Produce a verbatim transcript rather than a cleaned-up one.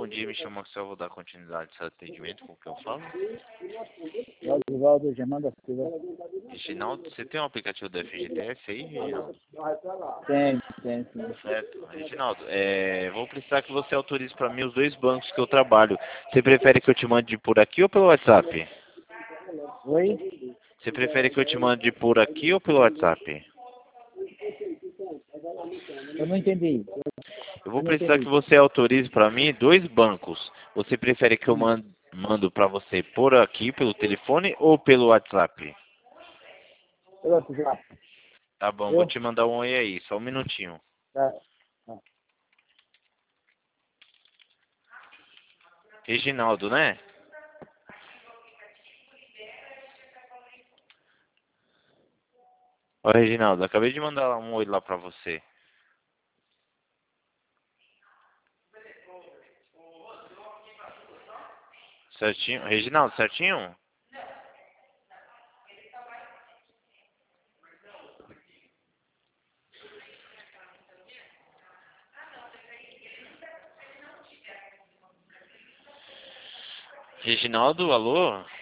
dia, me chama que eu vou dar continuidade a esse atendimento com o que eu falo. Oswaldo Germano da Silva. Reginaldo, você tem um aplicativo da F G T S aí, Reginaldo? Tem, tem, sim. Certo. Reginaldo, é, vou precisar que você autorize para mim os dois bancos que eu trabalho. Você prefere que eu te mande por aqui ou pelo WhatsApp? Oi? Você prefere que eu te mande por aqui ou pelo WhatsApp? Eu não entendi. Eu vou Eu não precisar que entendi. você autorize para mim dois bancos. Você prefere que eu Hum. man- mando para você por aqui, pelo telefone ou pelo WhatsApp? Eu WhatsApp. Tá bom, vou Eu? te mandar um oi aí, só um minutinho. Tá. Tá. Reginaldo, né? Ó, Reginaldo, acabei de mandar um oi lá pra você. Certinho? Reginaldo, certinho? Reginaldo, alô?